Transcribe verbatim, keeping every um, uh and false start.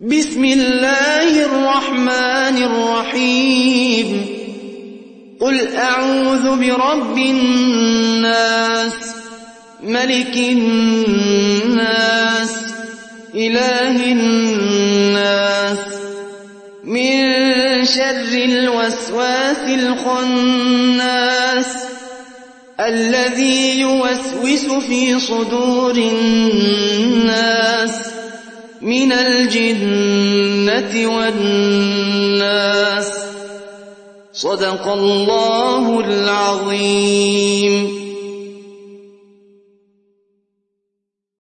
بسم الله الرحمن الرحيم قل أعوذ برب الناس ملك الناس إله الناس من شر الوسواس الخناس الذي يوسوس في صدور الناس من الجنة والناس صدق الله العظيم.